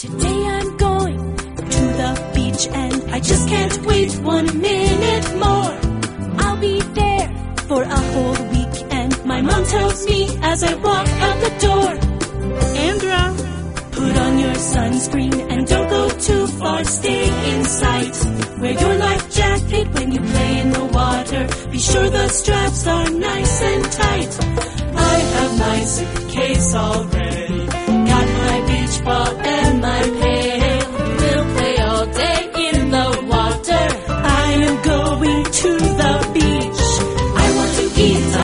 Today I'm going to the beach and I just can't wait 1 minute more. I'll be there for a whole week and my mom tells me as I walk out the door, Andra, put on your sunscreen and don't go too far, stay in sight. Wear your life jacket when you play in the water. Be sure the straps are nice and tight. I have my suitcase all ready.